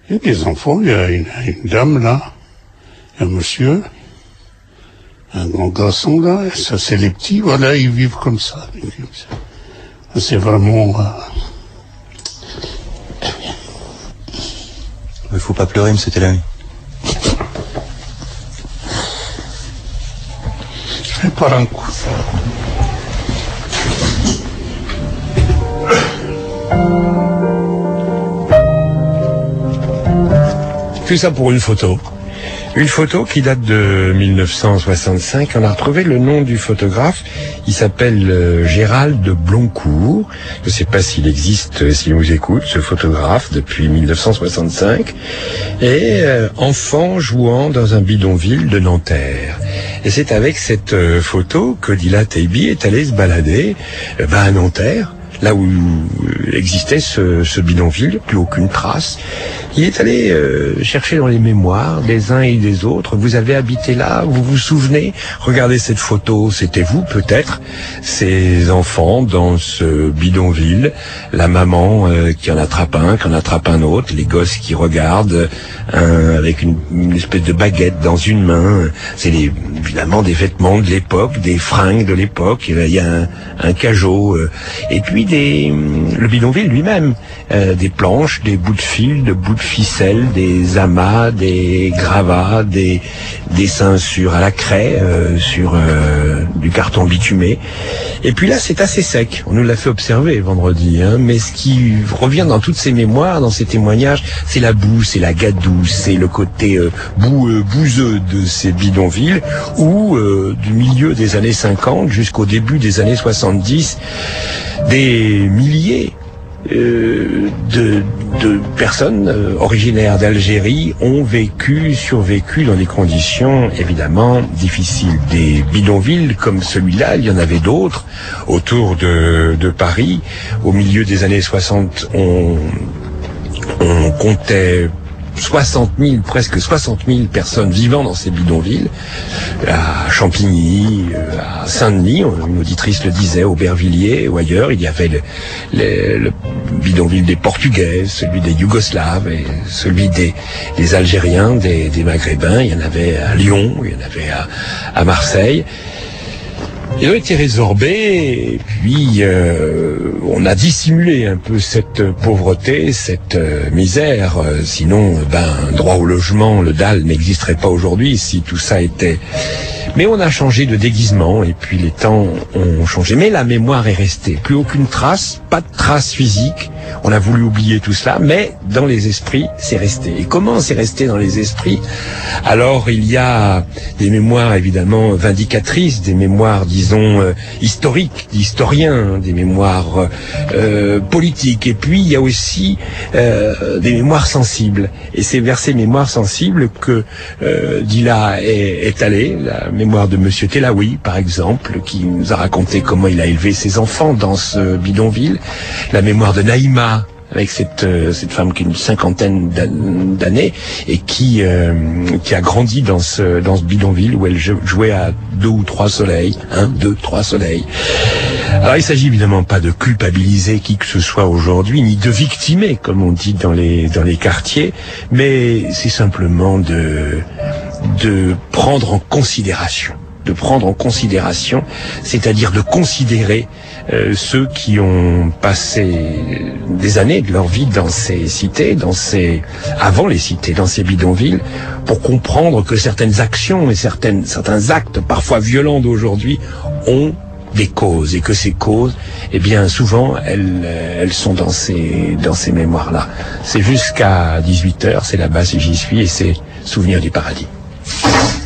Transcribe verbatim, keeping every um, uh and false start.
Il y a des enfants, il y a une, une dame là, un monsieur, un grand garçon là, et ça c'est les petits, voilà, ils vivent comme ça. C'est vraiment... Euh... Il faut pas pleurer, monsieur Telaoui. Je vais par un coup. Tout ça pour une photo. Une photo qui date de mille neuf cent soixante-cinq. On a retrouvé le nom du photographe. Il s'appelle euh, Gérald de Bloncourt. Je ne sais pas s'il existe, euh, s'il nous écoute, ce photographe, depuis mille neuf cent soixante-cinq. Et euh, enfant jouant dans un bidonville de Nanterre. Et c'est avec cette euh, photo que Dila Taibi est allé se balader euh, bah, à Nanterre, là où existait ce, ce bidonville, plus aucune trace. Il est allé euh, chercher dans les mémoires des uns et des autres. Vous avez habité là, vous vous souvenez? Regardez cette photo, c'était vous peut-être, ces enfants dans ce bidonville, la maman euh, qui en attrape un, qui en attrape un autre, les gosses qui regardent un, avec une, une espèce de baguette dans une main. C'est les, évidemment des vêtements de l'époque, des fringues de l'époque. Il y a un, un cajot, euh, et puis des, le bidonville lui-même, euh, des planches, des bouts de fil, de bouts de ficelle, des amas, des gravats, des dessins sur à la craie, euh, sur euh, du carton bitumé. Et puis là, c'est assez sec. On nous l'a fait observer vendredi, hein, mais ce qui revient dans toutes ces mémoires, dans ces témoignages, c'est la boue, c'est la gadoue, c'est le côté euh, boueux, bouseux de ces bidonvilles, où euh, du milieu des années cinquante jusqu'au début des années soixante-dix, des milliers Euh, de, de personnes euh, originaires d'Algérie ont vécu, survécu dans des conditions évidemment difficiles. Des bidonvilles comme celui-là, il y en avait d'autres autour de, de Paris. Au milieu des années soixante, on, on comptait soixante mille, presque soixante mille personnes vivant dans ces bidonvilles, à Champigny, à Saint-Denis, une auditrice le disait, Aubervilliers ou ailleurs. Il y avait le, le, le bidonville des Portugais, celui des Yougoslaves, et celui des, des Algériens, des, des Maghrébins. Il y en avait à Lyon, il y en avait à, à Marseille. Ils ont été résorbés, et puis euh, on a dissimulé un peu cette pauvreté, cette euh, misère. Euh, sinon, ben, droit au logement, le D A L n'existerait pas aujourd'hui si tout ça était... Mais on a changé de déguisement, et puis les temps ont changé. Mais la mémoire est restée. Plus aucune trace, pas de trace physique. On a voulu oublier tout cela, mais dans les esprits, c'est resté. Et comment c'est resté dans les esprits? Alors, il y a des mémoires évidemment vindicatrices, des mémoires, disons, euh, historiques, d'historiens, des mémoires euh, politiques. Et puis, il y a aussi euh, des mémoires sensibles. Et c'est vers ces mémoires sensibles que euh, Dila est, est allé. La mémoire de Monsieur Telaoui, par exemple, qui nous a raconté comment il a élevé ses enfants dans ce bidonville. La mémoire de Naïma, avec cette euh, cette femme qui a une cinquantaine d'années et qui euh, qui a grandi dans ce dans ce bidonville où elle jouait à deux ou trois soleils, un, deux, trois soleils. Alors il s'agit évidemment pas de culpabiliser qui que ce soit aujourd'hui, ni de victimer, comme on dit dans les dans les quartiers, mais c'est simplement de de prendre en considération. de prendre en considération, c'est-à-dire de considérer euh, ceux qui ont passé des années de leur vie dans ces cités, dans ces avant les cités, dans ces bidonvilles, pour comprendre que certaines actions et certaines certains actes parfois violents d'aujourd'hui ont des causes, et que ces causes, eh bien souvent elles elles sont dans ces dans ces mémoires-là. C'est jusqu'à dix-huit heures, c'est là-bas si j'y suis, et c'est Souvenirs du paradis.